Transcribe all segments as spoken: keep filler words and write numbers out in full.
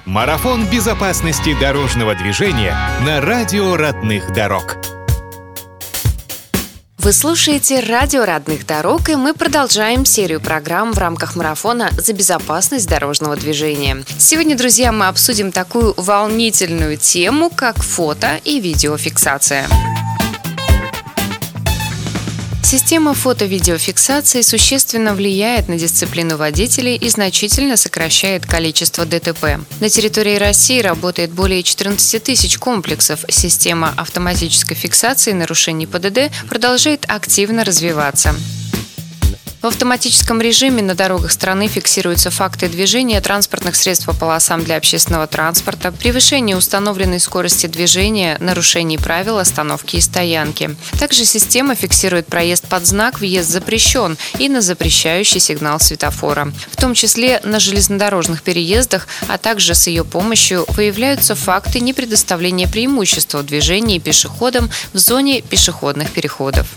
Марафон безопасности дорожного движения на радио родных дорог. Вы слушаете радио родных дорог, и мы продолжаем серию программ в рамках марафона «За безопасность дорожного движения». Сегодня, друзья, мы обсудим такую волнительную тему, как фото- и видеофиксация. Система фото-видеофиксации существенно влияет на дисциплину водителей и значительно сокращает количество ДТП. На территории России работает более четырнадцати тысяч комплексов. Система автоматической фиксации нарушений ПДД продолжает активно развиваться. В автоматическом режиме на дорогах страны фиксируются факты движения транспортных средств по полосам для общественного транспорта, превышение установленной скорости движения, нарушений правил остановки и стоянки. Также система фиксирует проезд под знак «Въезд запрещен» и на запрещающий сигнал светофора. В том числе на железнодорожных переездах, а также с ее помощью выявляются факты непредоставления преимущества в движении пешеходам в зоне пешеходных переходов.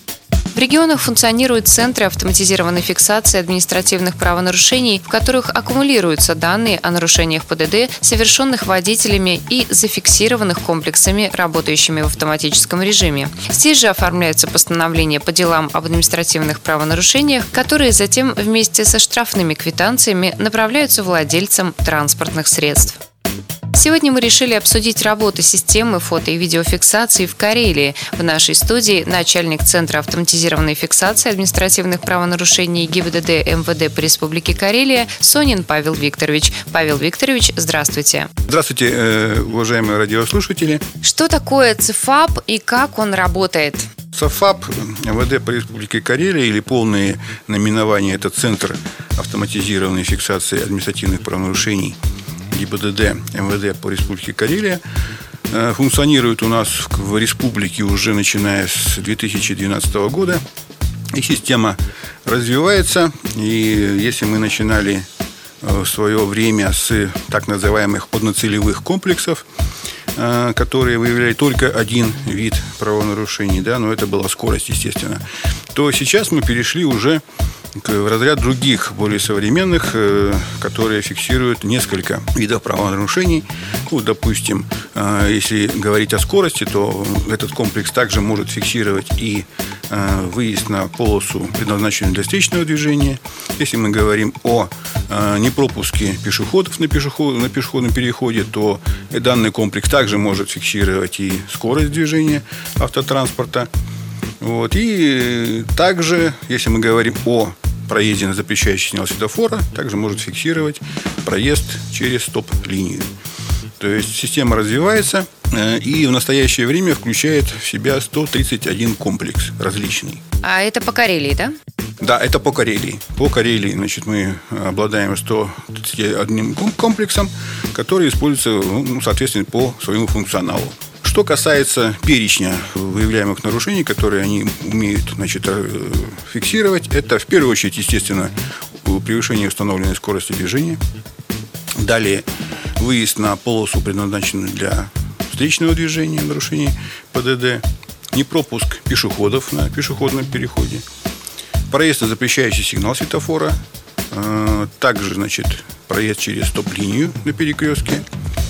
В регионах функционируют центры автоматизированной фиксации административных правонарушений, в которых аккумулируются данные о нарушениях ПДД, совершенных водителями и зафиксированных комплексами, работающими в автоматическом режиме. Здесь же оформляются постановления по делам об административных правонарушениях, которые затем вместе со штрафными квитанциями направляются владельцам транспортных средств. Сегодня мы решили обсудить работу системы фото- и видеофиксации в Карелии. В нашей студии начальник Центра автоматизированной фиксации административных правонарушений ГИБДД МВД по Республике Карелия Сонин Павел Викторович. Павел Викторович, здравствуйте. Здравствуйте, уважаемые радиослушатели. Что такое ЦФАП и как он работает? ЦФАП МВД по Республике Карелия, или полное наименование — это Центр автоматизированной фиксации административных правонарушений ГИБДД МВД по Республике Карелия, функционирует у нас в республике уже начиная с две тысячи двенадцатого года. И система развивается. И если мы начинали в свое время с так называемых одноцелевых комплексов, которые выявляли только один вид правонарушений, да, но это была скорость, естественно, то сейчас мы перешли уже в разряд других, более современных, которые фиксируют несколько видов правонарушений. Ну, допустим, если говорить о скорости, то этот комплекс также может фиксировать и выезд на полосу, предназначенную для встречного движения. Если мы говорим о непропуске пешеходов на, пешеход, на пешеходном переходе, то данный комплекс также может фиксировать и скорость движения автотранспорта. Вот. И также, если мы говорим о проезде на запрещающий сигнал светофора, также может фиксировать проезд через стоп-линию. То есть система развивается и в настоящее время включает в себя сто тридцать один комплекс различный. А это по Карелии, да? Да, это по Карелии. По Карелии, значит, мы обладаем сто тридцать одним комплексом, который используется, ну, соответственно, по своему функционалу. Что касается перечня выявляемых нарушений, которые они умеют, значит, фиксировать, это в первую очередь, естественно, превышение установленной скорости движения. Далее выезд на полосу, предназначенную для встречного движения, нарушений ПДД, непропуск пешеходов на пешеходном переходе, проезд на запрещающий сигнал светофора, также, значит, проезд через стоп-линию на перекрестке.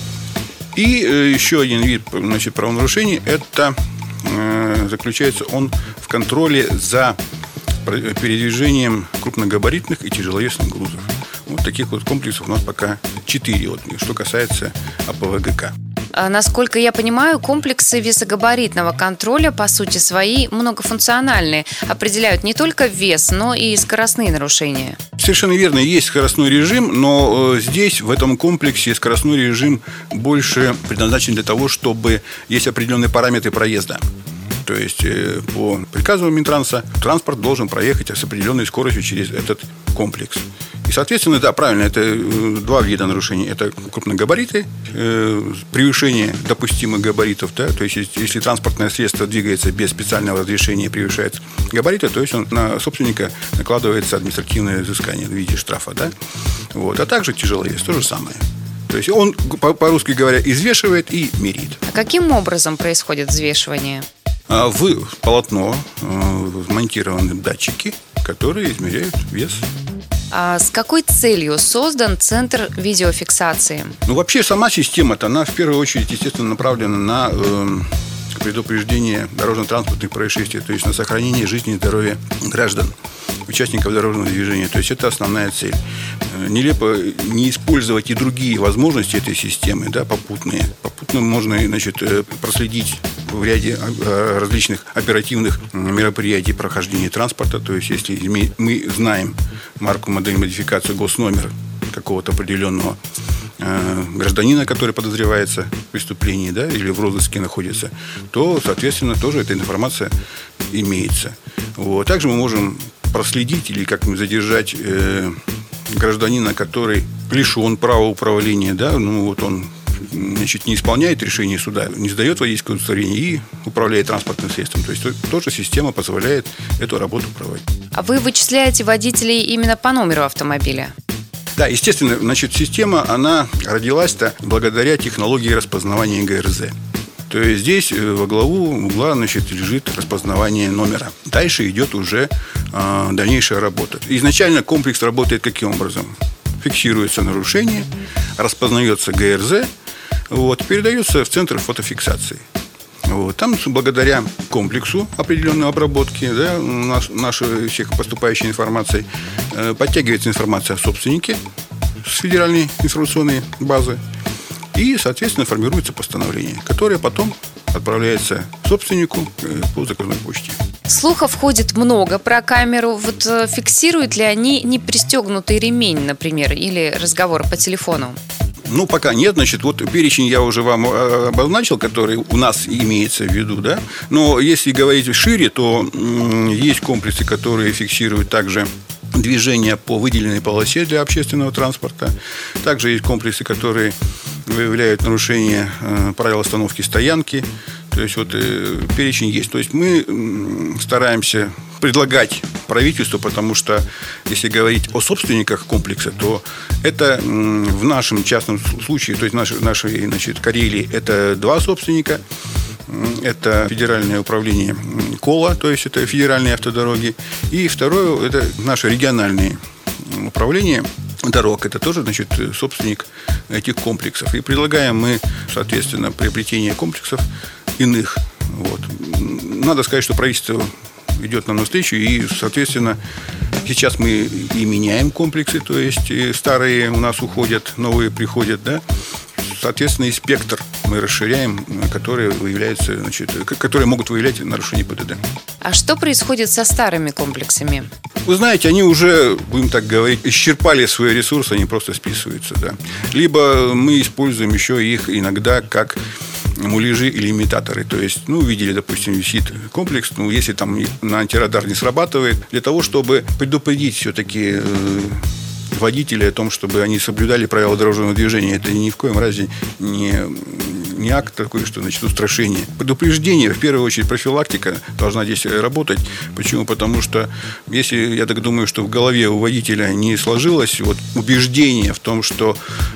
И еще один вид, значит, правонарушений — это э, заключается он в контроле за передвижением крупногабаритных и тяжеловесных грузов. Вот таких вот комплексов у нас пока четыре, вот, что касается АПВГК. Насколько я понимаю, комплексы весогабаритного контроля, по сути свои, многофункциональные, определяют не только вес, но и скоростные нарушения. Совершенно верно, есть скоростной режим, но здесь, в этом комплексе, скоростной режим больше предназначен для того, чтобы есть определенные параметры проезда. То есть по приказу Минтранса транспорт должен проехать с определенной скоростью через этот комплекс. И, соответственно, да, правильно, это два вида нарушений. Это крупногабариты, э, превышение допустимых габаритов. Да, то есть, если транспортное средство двигается без специального разрешения и превышает габариты, то есть он, на собственника накладывается административное взыскание в виде штрафа. Да? Вот. А также тяжеловес, то же самое. То есть он, по-русски говоря, извешивает и меряет. А каким образом происходит взвешивание? В полотно вмонтированы датчики, которые измеряют вес А с какой целью создан Центр видеофиксации? Ну, вообще, сама система-то, она в первую очередь, естественно, направлена на э, предупреждение дорожно-транспортных происшествий, то есть на сохранение жизни и здоровья граждан, участников дорожного движения. То есть это основная цель. Нелепо не использовать и другие возможности этой системы, да, попутные. Попутно можно, значит, проследить в ряде различных оперативных мероприятий прохождения транспорта. То есть если мы знаем марку, модель, модификацию, госномер какого-то определенного гражданина, который подозревается в преступлении, да, или в розыске находится, то, соответственно, тоже эта информация имеется. Вот. Также мы можем проследить или как-нибудь задержать э, гражданина, который лишен права управления, да, ну вот он, значит, не исполняет решение суда, не сдает водительское удостоверение и управляет транспортным средством. То есть тоже система позволяет эту работу проводить. А вы вычисляете водителей именно по номеру автомобиля? Да, естественно, значит, система, она родилась-то благодаря технологии распознавания ГРЗ. То есть здесь во главу угла, значит, лежит распознавание номера. Дальше идет уже э, дальнейшая работа. Изначально комплекс работает каким образом? Фиксируется нарушение, распознается ГРЗ, вот, передается в центр фотофиксации. Вот. Там благодаря комплексу определенной обработки, да, наш, нашей всех поступающей информации, э, подтягивается информация о собственнике с федеральной информационной базы. И, соответственно, формируется постановление, которое потом отправляется собственнику по заказной почте. Слухов ходит много про камеру. Вот фиксируют ли они непристегнутый ремень, например, или разговор по телефону? Ну, пока нет. Значит, вот перечень я уже вам обозначил, который у нас имеется в виду, да. Но если говорить шире, то есть комплексы, которые фиксируют также движение по выделенной полосе для общественного транспорта. Также есть комплексы, которые выявляют нарушение э, правил остановки стоянки. То есть вот э, перечень есть. То есть мы э, стараемся предлагать правительству, потому что если говорить о собственниках комплекса, то это э, в нашем частном случае, то есть в нашей, нашей, значит, Карелии, это два собственника. Это федеральное управление КОЛа, то есть это федеральные автодороги. И второе, это наше региональное управление дорог. Это тоже, значит, собственник этих комплексов. И предлагаем мы, соответственно, приобретение комплексов иных. Вот. Надо сказать, что правительство идет нам навстречу, и, соответственно, сейчас мы и меняем комплексы, то есть старые у нас уходят, новые приходят, да. Соответственно, и спектр мы расширяем, которые выявляются, значит, которые могут выявлять нарушения ПДД. А что происходит со старыми комплексами? Вы знаете, они уже, будем так говорить, исчерпали свои ресурсы, они просто списываются, да. Либо мы используем еще их иногда как муляжи или имитаторы. То есть, ну, видели, допустим, висит комплекс, ну, если там на антирадар не срабатывает, для того, чтобы предупредить все-таки э, водителей о том, чтобы они соблюдали правила дорожного движения. Это ни в коем разе не, не акт такой, что, значит, устрашение. Предупреждение, в первую очередь, профилактика должна здесь работать. Почему? Потому что, если, я так думаю, что в голове у водителя не сложилось вот убеждение в том, что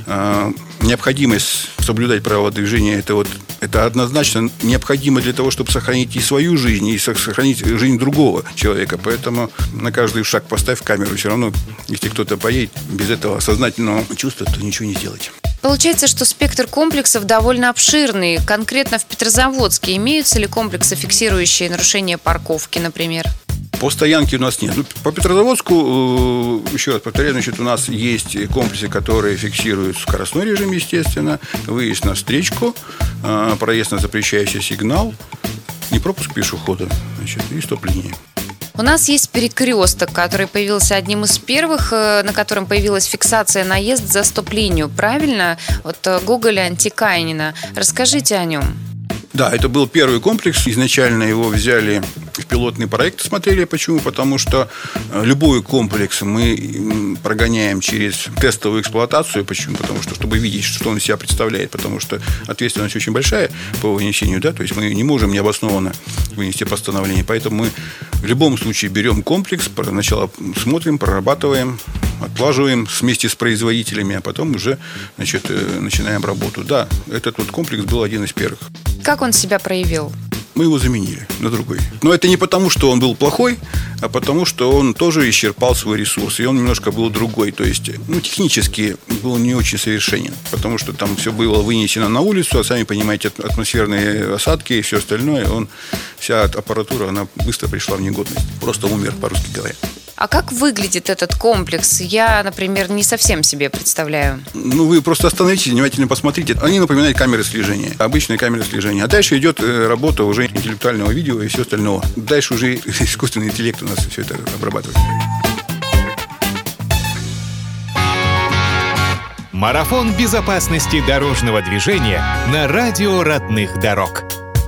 э, необходимость соблюдать правила движения, это вот это однозначно необходимо для того, чтобы сохранить и свою жизнь, и сохранить жизнь другого человека. Поэтому на каждый шаг поставь камеру. Все равно, если кто-то поедет без этого сознательного чувства, то ничего не сделать. Получается, что спектр комплексов довольно обширный. Конкретно в Петрозаводске имеются ли комплексы, фиксирующие нарушение парковки, например? По стоянке у нас нет. По Петрозаводску, еще раз повторяю, значит, у нас есть комплексы, которые фиксируют скоростной режим, естественно, выезд на встречку, проезд на запрещающий сигнал, не пропуск пешехода, значит, и стоп-линии. У нас есть перекресток, который появился одним из первых, на котором появилась фиксация наезд за стоп-линию. Правильно? Вот Гоголя Антикаинина. Расскажите о нем. Да, это был первый комплекс. Изначально его взяли в пилотный проект, смотрели. Почему? Потому что любой комплекс мы прогоняем через тестовую эксплуатацию. Почему? Потому что, чтобы видеть, что он из себя представляет. Потому что ответственность очень большая по вынесению, да, то есть мы не можем необоснованно вынести постановление. Поэтому мы в любом случае берем комплекс, сначала смотрим, прорабатываем, отлаживаем вместе с производителями, а потом уже, значит, начинаем работу. Да, этот вот комплекс был один из первых. Как он себя проявил? мы его заменили на другой. Но это не потому, что он был плохой, а потому, что он тоже исчерпал свой ресурс. И он немножко был другой. То есть, ну, технически был не очень совершенен. Потому что там все было вынесено на улицу, а сами понимаете, атмосферные осадки и все остальное. Он, вся аппаратура, она быстро пришла в негодность. Просто умер, по-русски говоря. А как выглядит этот комплекс? Я, например, не совсем себе представляю. Ну, вы просто остановитесь, внимательно посмотрите. Они напоминают камеры слежения, обычные камеры слежения. А дальше идет работа уже интеллектуального видео и все остального. Дальше уже искусственный интеллект у нас все это обрабатывает. Марафон безопасности дорожного движения на радио родных дорог.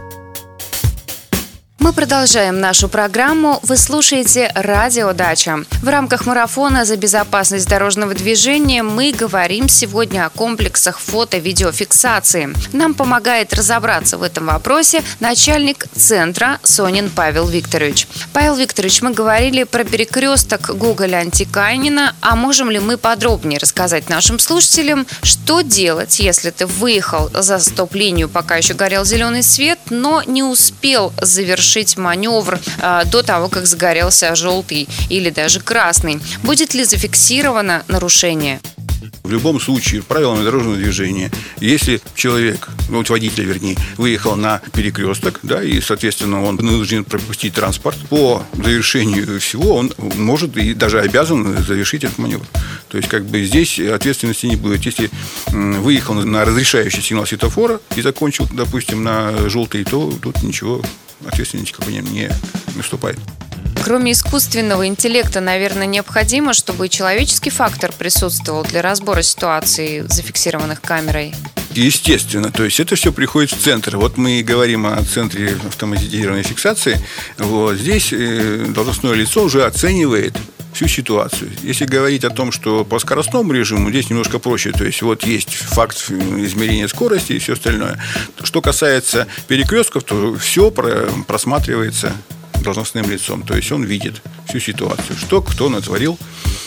Мы продолжаем нашу программу. Вы слушаете «Радио Дача». В рамках марафона за безопасность дорожного движения мы говорим сегодня о комплексах фото-видеофиксации. Нам помогает разобраться в этом вопросе начальник центра Сонин Павел Викторович. Павел Викторович, мы говорили про перекресток Гоголя-Антиканина. А можем ли мы подробнее рассказать нашим слушателям, что делать, если ты выехал за стоп-линию, пока еще горел зеленый свет, но не успел завершить маневр э, до того, как загорелся желтый или даже красный? Будет ли зафиксировано нарушение? В любом случае, правилами дорожного движения, если человек, ну, вот водитель, вернее, выехал на перекресток, да, и, соответственно, он вынужден пропустить транспорт, по завершению всего он может и даже обязан завершить этот маневр. То есть, как бы здесь ответственности не будет. Если выехал на разрешающий сигнал светофора и закончил, допустим, на желтый, то тут ничего, ответственности как бы не наступает. Кроме искусственного интеллекта, наверное, необходимо, чтобы человеческий фактор присутствовал для разбора ситуаций, зафиксированных камерой. Естественно, то есть это все приходит в центр. Вот мы и говорим о центре автоматизированной фиксации. Вот здесь должностное лицо уже оценивает всю ситуацию. Если говорить о том, что по скоростному режиму, здесь немножко проще. То есть вот есть факт измерения скорости и все остальное. Что касается перекрестков, то все просматривается должностным лицом. То есть он видит всю ситуацию, что кто натворил,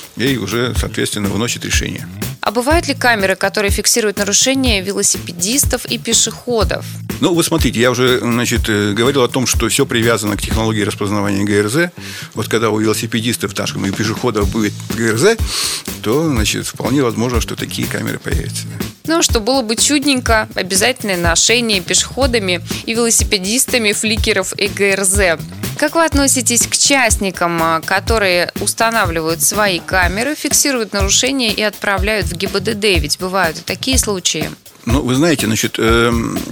и уже, соответственно, выносит решение. А бывают ли камеры, которые фиксируют нарушения велосипедистов и пешеходов? Ну, вы смотрите, я уже, значит, говорил о том, что все привязано к технологии распознавания ГРЗ. Вот когда у велосипедистов, наших и пешеходов будет ГРЗ, то, значит, вполне возможно, что такие камеры появятся. Ну, что было бы чудненько, обязательное ношение пешеходами и велосипедистами фликеров и ГРЗ. Как вы относитесь к частникам, которые устанавливают свои камеры, фиксируют нарушения и отправляют в ГИБДД? Ведь бывают и такие случаи. Ну, вы знаете, значит, э,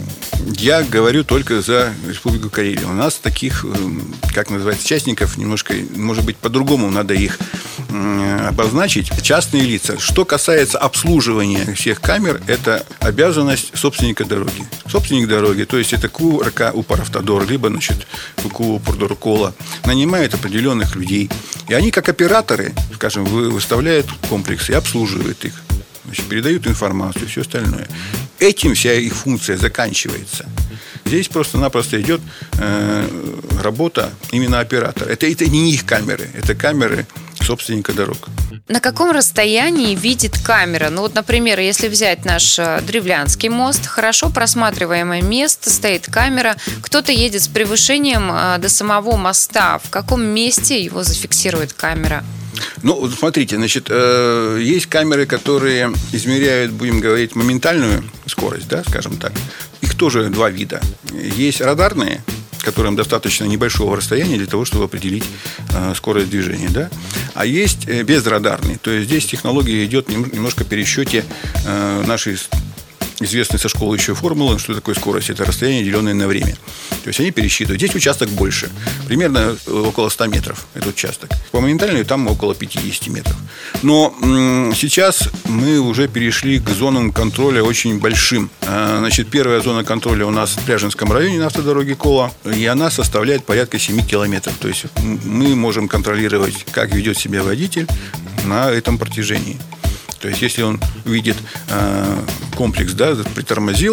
я говорю только за Республику Карелия. У нас таких, э, как называется, частников немножко, может быть, по-другому надо их э, обозначить. Частные лица. Что касается обслуживания всех камер, это обязанность собственника дороги. Собственник дороги, то есть это КУ РК Упаравтодор, либо, значит, КУ Продоркола, нанимает определенных людей. И они, как операторы, скажем, выставляют комплексы и обслуживают их. Значит, передают информацию и все остальное. Этим вся их функция заканчивается. Здесь просто-напросто идет э, работа именно оператора. Это, это не их камеры, это камеры собственника дорог. На каком расстоянии видит камера? Ну вот, например, если взять наш Древлянский мост, хорошо просматриваемое место, стоит камера, кто-то едет с превышением до самого моста. В каком месте его зафиксирует камера? Ну, смотрите, значит, э, есть камеры, которые измеряют, будем говорить, моментальную скорость, да, скажем так. Их тоже два вида. Есть радарные, которым достаточно небольшого расстояния для того, чтобы определить э, скорость движения, да. А есть э, безрадарные. То есть здесь технология идет немножко в пересчете э, нашей известной со школы еще формулы, что такое скорость. Это расстояние, деленное на время. То есть они пересчитывают. Здесь участок больше. Примерно около ста метров этот участок. По моментальной там около пятидесяти метров. Но м- сейчас мы уже перешли к зонам контроля очень большим. А, значит, первая зона контроля у нас в Пряжинском районе на автодороге Кола. И она составляет порядка семи километров. То есть мы можем контролировать, как ведет себя водитель на этом протяжении. То есть, если он видит э, комплекс, да, притормозил,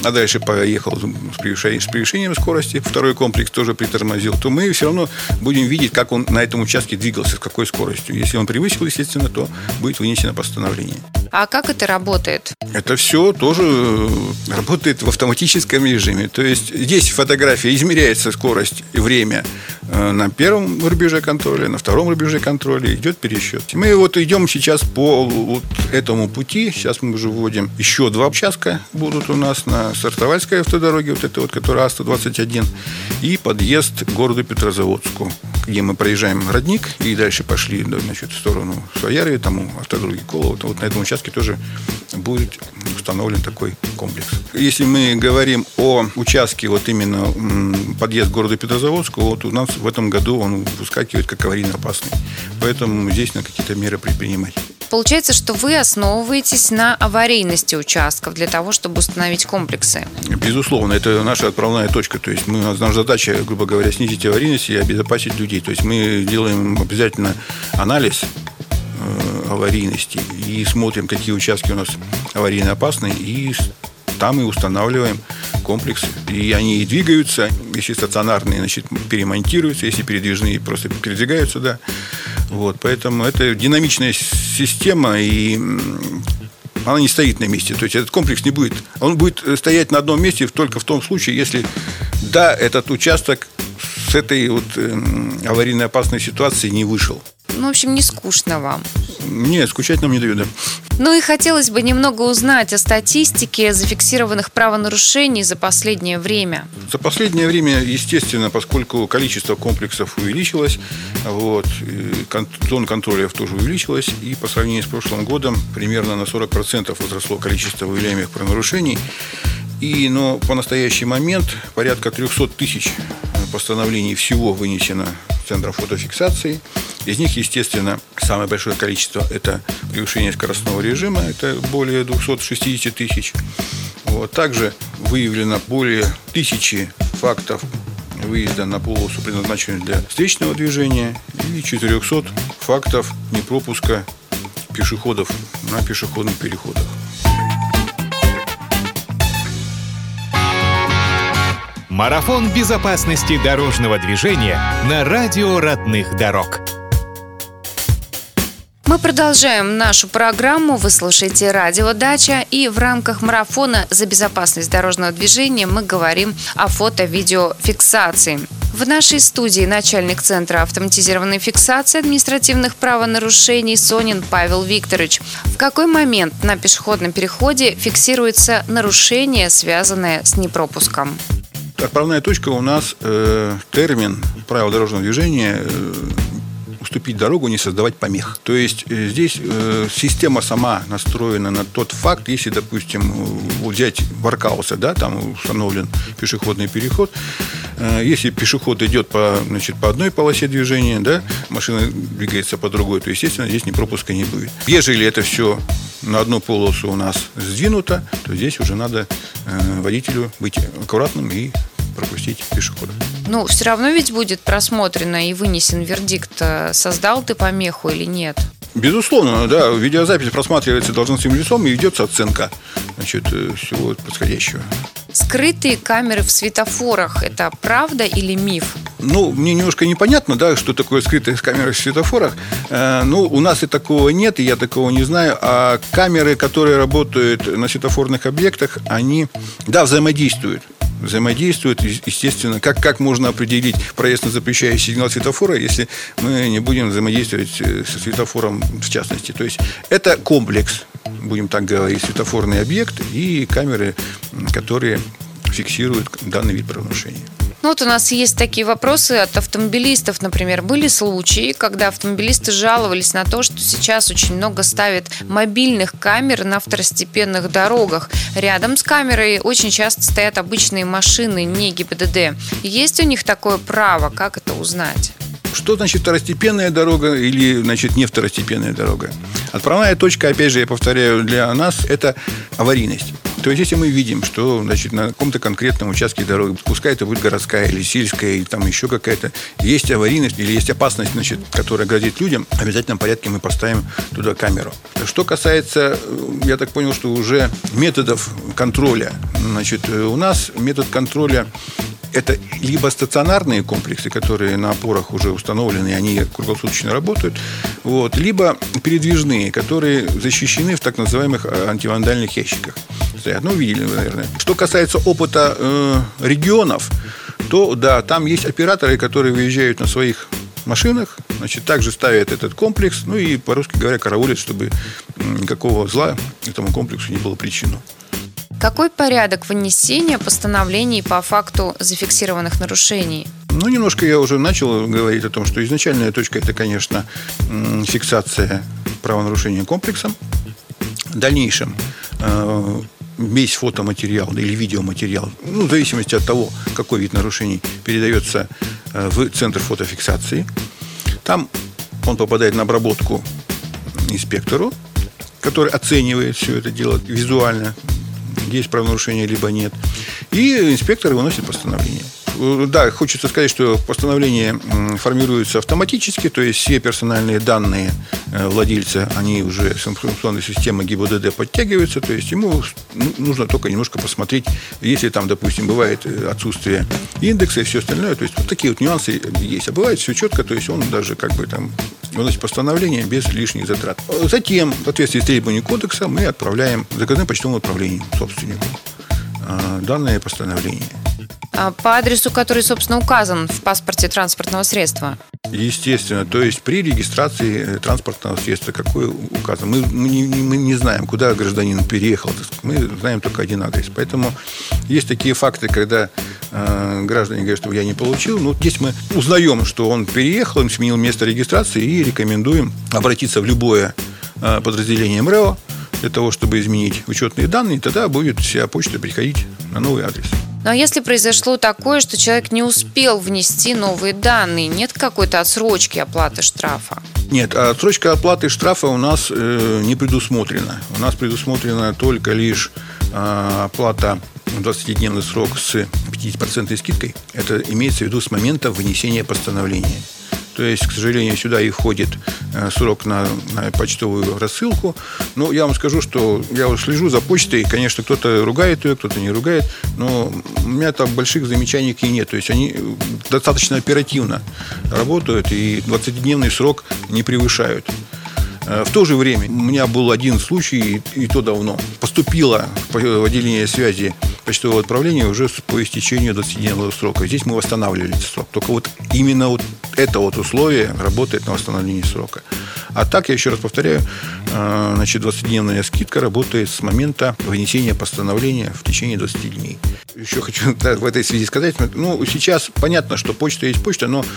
а дальше поехал с превышением, с превышением скорости, второй комплекс тоже притормозил, то мы все равно будем видеть, как он на этом участке двигался, с какой скоростью. Если он превысил, естественно, то будет вынесено постановление. А как это работает? Это все тоже работает в автоматическом режиме. То есть здесь фотография измеряется скорость и время на первом рубеже контроля, на втором рубеже контроля, идет пересчет. Мы вот идем сейчас по вот этому пути. Сейчас мы уже вводим еще два участка будут у нас на Сартовальской автодороге, вот это вот, которая А сто двадцать один, и подъезд к городу Петрозаводску, где мы проезжаем Родник и дальше пошли, значит, в сторону Свояры, там у автодороги Колова. Вот на этом участке тоже будет установлен такой комплекс. Если мы говорим о участке, вот именно подъезд к городу Петрозаводску, вот у нас в этом году он выскакивает как аварийно опасный. Поэтому здесь надо какие-то меры предпринимать. Получается, что вы основываетесь на аварийности участков для того, чтобы установить комплексы. Безусловно, это наша отправная точка. То есть мы, наша задача, грубо говоря, снизить аварийность и обезопасить людей. То есть мы делаем обязательно анализ э, аварийности и смотрим, какие участки у нас аварийно опасны, и там и устанавливаем комплексы. И они двигаются. Если стационарные, значит, перемонтируются. Если передвижные, просто передвигаются, да. Вот, поэтому это динамичная система, и она не стоит на месте. То есть этот комплекс не будет. Он будет стоять на одном месте только в том случае, если, да, этот участок с этой вот аварийно опасной ситуации не вышел. Ну, в общем, не скучно вам. Нет, скучать нам не дают, да. Ну и хотелось бы немного узнать о статистике зафиксированных правонарушений за последнее время. За последнее время, естественно, поскольку количество комплексов увеличилось, вот, зон контроля тоже увеличилась, и по сравнению с прошлым годом примерно на сорок процентов возросло количество выявляемых правонарушений. И, но по настоящий момент порядка триста тысяч постановлений всего вынесено центром фотофиксации. Из них, естественно, самое большое количество – это превышение скоростного режима, это более двести шестьдесят тысяч. Вот. Также выявлено более тысячи фактов выезда на полосу, предназначенную для встречного движения, и четыреста фактов непропуска пешеходов на пешеходных переходах. Марафон безопасности дорожного движения на радио родных дорог. Мы продолжаем нашу программу. Вы слушаете радио «Дача». И в рамках марафона за безопасность дорожного движения мы говорим о фото-видеофиксации. В нашей студии начальник Центра автоматизированной фиксации административных правонарушений Сонин Павел Викторович. В какой момент на пешеходном переходе фиксируется нарушение, связанное с непропуском? Отправная точка у нас э, термин правил дорожного движения э, уступить дорогу, не создавать помех. То есть э, здесь э, система сама настроена на тот факт, если, допустим, вот взять Варкауса, да, там установлен пешеходный переход, э, если пешеход идет по, значит, по одной полосе движения, да, машина двигается по другой, то, естественно, здесь ни пропуска не будет. Ежели это все на одну полосу у нас сдвинуто, то здесь уже надо э, водителю быть аккуратным и пропустить пешехода. Ну, все равно ведь будет просмотрено и вынесен вердикт, создал ты помеху или нет. Безусловно, да. Видеозапись просматривается должностным лицом и ведется оценка, значит, всего происходящего. Скрытые камеры в светофорах – это правда или миф? Ну, мне немножко непонятно, да, что такое скрытые камеры в светофорах. Э, ну, у нас и такого нет, и я такого не знаю. А камеры, которые работают на светофорных объектах, они, да, взаимодействуют. Взаимодействуют, естественно. Как, как можно определить проездно-запрещающий сигнал светофора, если мы не будем взаимодействовать со светофором в частности? То есть это комплекс, будем так говорить, светофорный объект и камеры, которые фиксируют данный вид правонарушения. Ну вот у нас есть такие вопросы от автомобилистов, например. Были случаи, когда автомобилисты жаловались на то, что сейчас очень много ставят мобильных камер на второстепенных дорогах. Рядом с камерой очень часто стоят обычные машины, не ГИБДД. Есть у них такое право? Как это узнать? Что значит второстепенная дорога или, значит, не второстепенная дорога? Отправная точка, опять же, я повторяю, для нас это аварийность. То есть, если мы видим, что, значит, на каком-то конкретном участке дороги, пускай это будет городская или сельская, или там еще какая-то, есть аварийность или есть опасность, значит, которая грозит людям, в обязательном порядке мы поставим туда камеру. Что касается, я так понял, что уже методов контроля Значит, у нас метод контроля – это либо стационарные комплексы, которые на опорах уже установлены, и они круглосуточно работают, вот, либо передвижные, которые защищены в так называемых антивандальных ящиках. Стоят. Ну, видели, наверное. Что касается опыта э, регионов, то, да, там есть операторы, которые выезжают на своих машинах, значит, также ставят этот комплекс, ну и, по-русски говоря, караулят, чтобы никакого зла этому комплексу не было причину. Какой порядок вынесения постановлений по факту зафиксированных нарушений? Ну, немножко я уже начал говорить о том, что изначальная точка – это, конечно, фиксация правонарушения комплексом. В дальнейшем весь фотоматериал или видеоматериал, ну, в зависимости от того, какой вид нарушений, передается в центр фотофиксации. Там он попадает на обработку инспектору, который оценивает все это дело визуально, есть правонарушение, либо нет. И инспектор выносит постановление. Да, хочется сказать, что постановление формируется автоматически, то есть все персональные данные владельца, они уже с информационной системы ГИБДД подтягиваются, то есть ему нужно только немножко посмотреть, если там, допустим, бывает отсутствие индекса и все остальное, то есть вот такие вот нюансы есть. А бывает все четко, то есть он даже как бы там выносит постановление без лишних затрат. Затем, в соответствии с требованиями кодекса, мы отправляем заказным почтовым отправлением собственнику данное постановление. По адресу, который, собственно, указан в паспорте транспортного средства? Естественно. То есть при регистрации транспортного средства какой указан? Мы, мы, не, мы не знаем, куда гражданин переехал. Мы знаем только один адрес. Поэтому есть такие факты, когда э, граждане говорят, что я не получил. Но здесь мы узнаем, что он переехал, он сменил место регистрации и рекомендуем обратиться в любое э, подразделение МРЭО для того, чтобы изменить учетные данные. Тогда будет вся почта приходить на новый адрес. Ну, а если произошло такое, что человек не успел внести новые данные, нет какой-то отсрочки оплаты штрафа? Нет, отсрочка оплаты штрафа у нас э, не предусмотрена. У нас предусмотрена только лишь э, оплата в двадцатидневный срок с пятидесятипроцентной скидкой. Это имеется в виду с момента вынесения постановления. То есть, к сожалению, сюда и входит срок на, на почтовую рассылку. Но я вам скажу, что я вот слежу за почтой. Конечно, кто-то ругает ее, кто-то не ругает. Но у меня там больших замечаний к ней нет. То есть, они достаточно оперативно работают и двадцатидневный срок не превышают. В то же время у меня был один случай, и то давно. Поступило в отделение связи почтового отправления уже по истечению двадцатидневного срока. Здесь мы восстанавливали этот срок. Только вот именно вот это вот условие работает на восстановление срока. А так, я еще раз повторяю, значит, двадцатидневная скидка работает с момента вынесения постановления в течение двадцати дней. Еще хочу да, в этой связи сказать, ну, сейчас понятно, что почта есть почта, но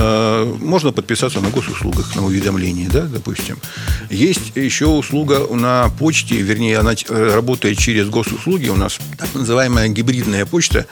э, можно подписаться на госуслугах, на уведомления, да, допустим. Есть еще услуга на почте, вернее, она работает через госуслуги, у нас так называемая гибридная почта.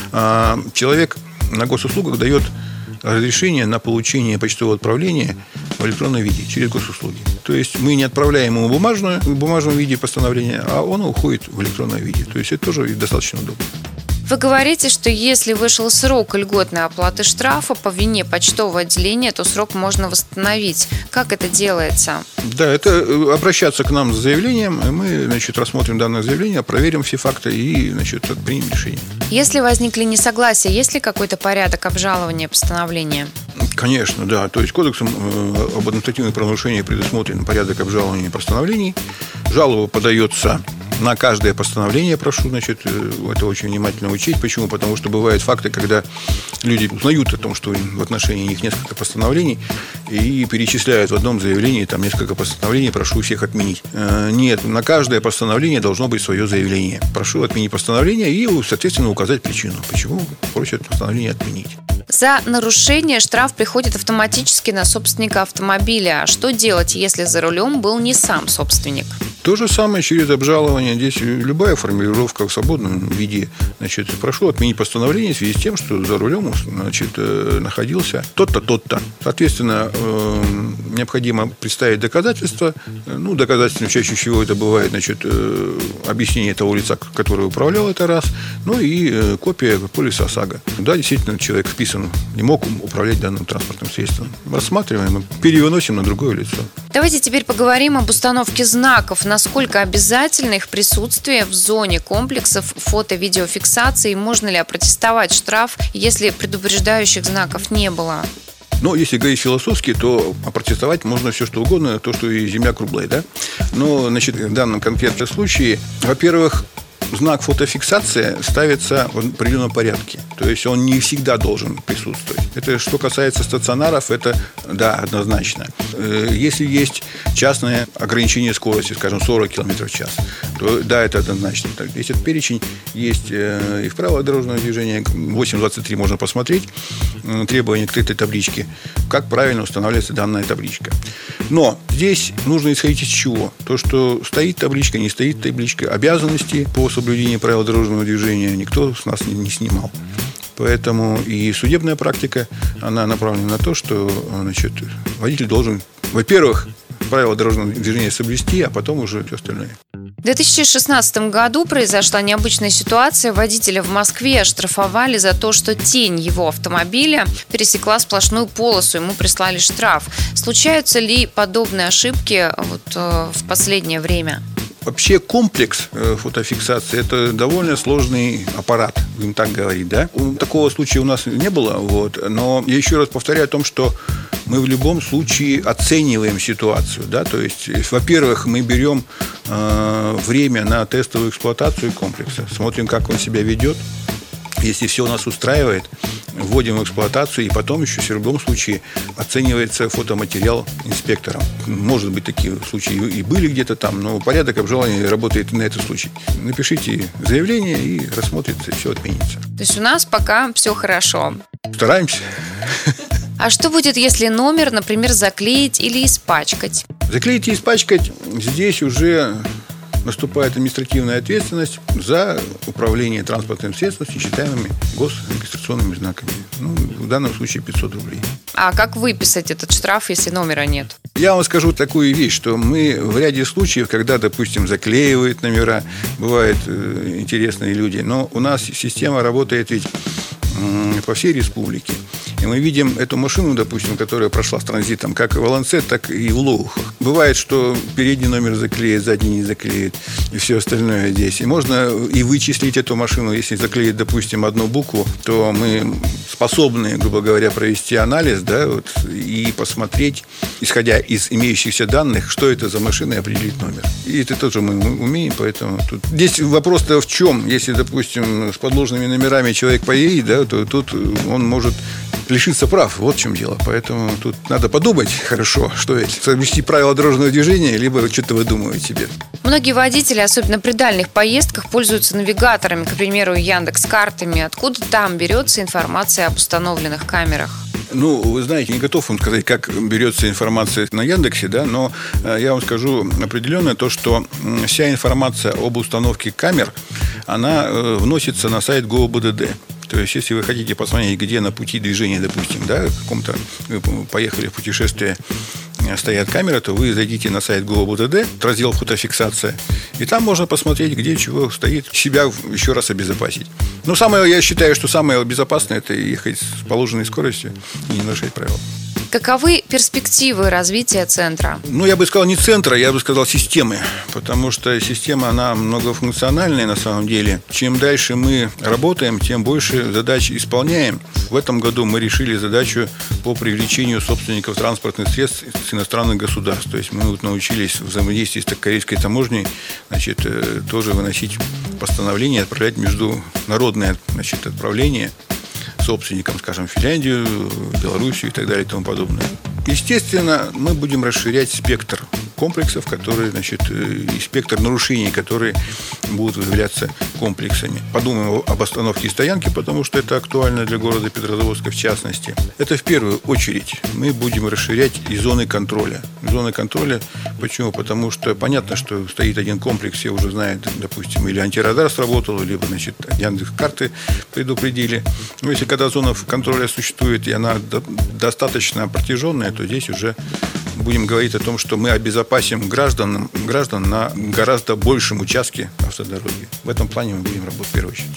Э, человек на госуслугах дает разрешение на получение почтового отправления в электронном виде через госуслуги. То есть мы не отправляем ему бумажную, в бумажном виде постановление, а оно уходит в электронном виде. То есть это тоже достаточно удобно. Вы говорите, что если вышел срок льготной оплаты штрафа по вине почтового отделения, то срок можно восстановить. Как это делается? Да, это обращаться к нам с заявлением, и мы, значит, рассмотрим данное заявление, проверим все факты и, значит, примем решение. Если возникли несогласия, есть ли какой-то порядок обжалования постановления? Конечно, да. То есть кодексом об административных правонарушениях предусмотрен порядок обжалования постановлений. Жалоба подается на каждое постановление, прошу, значит, это очень внимательно учесть. Почему? Потому что бывают факты, когда люди узнают о том, что в отношении них несколько постановлений, и перечисляют в одном заявлении там несколько постановлений, прошу всех отменить. Нет, на каждое постановление должно быть свое заявление. Прошу отменить постановление и, соответственно, указать причину, почему просят постановление отменить. За нарушение штраф приходит автоматически на собственника автомобиля. А что делать, если за рулем был не сам собственник? То же самое через обжалование. Здесь любая формулировка в свободном виде. Значит, прошу отменить постановление в связи с тем, что за рулем, значит, находился тот-то, тот-то. Соответственно, необходимо представить доказательства. Ну, доказательством чаще всего это бывает, значит, объяснение того лица, который управлял, это раз. Ну и копия полиса ОСАГО. Да, действительно, человек вписан, не мог управлять данным транспортным средством. Рассматриваем и перевыносим на другое лицо. Давайте теперь поговорим об установке знаков. Насколько обязательно их присутствие в зоне комплексов фото-видеофиксации? Можно ли опротестовать штраф, если предупреждающих знаков не было? Но если говорить философски, то опротестовать можно все, что угодно, то, что и земля круглая, да? Но, значит, в данном конкретном случае, во-первых, знак фотофиксация ставится в определенном порядке. То есть он не всегда должен присутствовать. Это что касается стационаров, это да, однозначно. Если есть частное ограничение скорости, скажем, сорок километров в час, то да, это однозначно. Весь этот перечень есть и в правилах дорожного движения. восемь двадцать три можно посмотреть. Требования к этой табличке. Как правильно устанавливается данная табличка. Но здесь нужно исходить из чего? То, что стоит табличка, не стоит табличка. Обязанности по соблюдению правил дорожного движения никто с нас не, не снимал. Поэтому и судебная практика, она направлена на то, что, значит, водитель должен, во-первых, правила дорожного движения соблюсти, а потом уже все остальное. В две тысячи шестнадцатом году произошла необычная ситуация. Водителя в Москве оштрафовали за то, что тень его автомобиля пересекла сплошную полосу. Ему прислали штраф. Случаются ли подобные ошибки вот, э, в последнее время? Вообще комплекс фотофиксации – это довольно сложный аппарат, будем так говорить, да? Такого случая у нас не было, вот, но я еще раз повторяю о том, что мы в любом случае оцениваем ситуацию, да, то есть, во-первых, мы берем э, время на тестовую эксплуатацию комплекса, смотрим, как он себя ведет. Если все нас устраивает, вводим в эксплуатацию, и потом еще в любом случае оценивается фотоматериал инспектором. Может быть, такие случаи и были где-то там, но порядок обжалования работает на этот случай. Напишите заявление, и рассмотрится, и все отменится. То есть у нас пока все хорошо. Стараемся. А что будет, если номер, например, заклеить или испачкать? Заклеить и испачкать здесь уже наступает административная ответственность за управление транспортным средством с нечитаемыми госрегистрационными знаками. Ну, в данном случае пятьсот рублей. А как выписать этот штраф, если номера нет? Я вам скажу такую вещь, что мы в ряде случаев, когда, допустим, заклеивают номера, бывают э, интересные люди, но у нас система работает ведь э, по всей республике. И мы видим эту машину, допустим, которая прошла с транзитом как в Олонце, так и в Лоухах. Бывает, что передний номер заклеит, задний не заклеит, и все остальное здесь. И можно и вычислить эту машину. Если заклеить, допустим, одну букву, то мы способны, грубо говоря, провести анализ, да, вот, и посмотреть, исходя из имеющихся данных, что это за машина, и определить номер. И это тоже мы умеем, поэтому тут... Здесь вопрос-то в чем? Если, допустим, с подложными номерами человек поедет, да, то тут он может лишиться прав. Вот в чем дело. Поэтому тут надо подумать хорошо, что это. Соблюсти правила дорожного движения, либо что-то выдумывать себе. Многие водители, особенно при дальних поездках, пользуются навигаторами, к примеру, Яндекс.Картами. Откуда там берется информация об установленных камерах? Ну, вы знаете, не готов вам сказать, как берется информация на Яндексе, да, но я вам скажу определенно то, что вся информация об установке камер, она вносится на сайт ГОБДД. То есть, если вы хотите посмотреть, где на пути движения, допустим, да, в каком-то, вы поехали в путешествие, стоят камеры, то вы зайдите на сайт ГОБДД, раздел «Фотофиксация», и там можно посмотреть, где чего стоит, себя еще раз обезопасить. Но самое, я считаю, что самое безопасное – это ехать с положенной скоростью и не нарушать правила. Каковы перспективы развития центра? Ну, я бы сказал, не центра, я бы сказал системы. Потому что система, она многофункциональная на самом деле. Чем дальше мы работаем, тем больше задач исполняем. В этом году мы решили задачу по привлечению собственников транспортных средств с иностранных государств. То есть мы вот научились взаимодействовать с корейской таможней, значит, тоже выносить постановление, отправлять международное, значит, отправление собственникам, скажем, Финляндию, Белоруссию и так далее и тому подобное. Естественно, мы будем расширять спектр комплексов, которые, значит, и спектр нарушений, которые будут выявляться комплексами. Подумаем об остановке и стоянке, потому что это актуально для города Петрозаводска в частности. Это в первую очередь мы будем расширять и зоны контроля. Зоны контроля почему? Потому что понятно, что стоит один комплекс, все уже знают, допустим, или антирадар сработал, либо, значит, Яндекс.Карты предупредили. Но если когда зона контроля существует, и она достаточно протяженная, то здесь уже будем говорить о том, что мы обезопасим граждан, граждан на гораздо большем участке автодороги. В этом плане мы будем работать в первую очередь.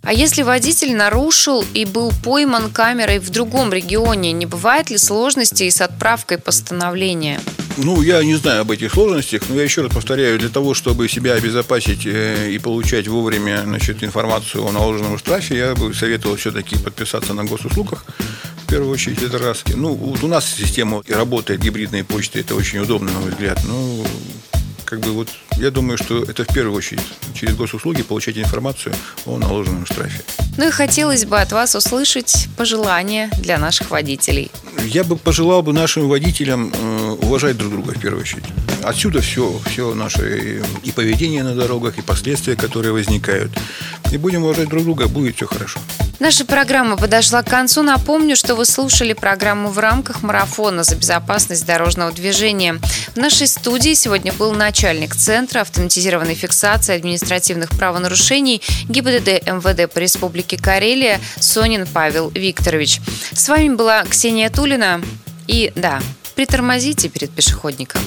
А если водитель нарушил и был пойман камерой в другом регионе, не бывает ли сложностей с отправкой постановления? Ну, я не знаю об этих сложностях, но я еще раз повторяю, для того, чтобы себя обезопасить и получать вовремя, значит, информацию о наложенном штрафе, я бы советовал все-таки подписаться на госуслугах, в первую очередь, это раз. Ну, вот у нас система работает, гибридные почты, это очень удобно, на мой взгляд. Ну, как бы вот, я думаю, что это в первую очередь через госуслуги получать информацию о наложенном штрафе. Ну и хотелось бы от вас услышать пожелания для наших водителей. Я бы пожелал бы нашим водителям э, уважать друг друга в первую очередь. Отсюда все, все наше и поведение на дорогах, и последствия, которые возникают. И будем уважать друг друга, будет все хорошо. Наша программа подошла к концу. Напомню, что вы слушали программу в рамках марафона за безопасность дорожного движения. В нашей студии сегодня был начальник Центра автоматизированной фиксации административных правонарушений ГИБДД МВД по Республике Карелия Сонин Павел Викторович. С вами была Ксения Тулина. И да, притормозите перед пешеходником.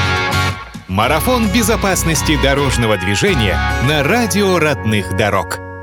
Марафон безопасности дорожного движения на радио родных дорог.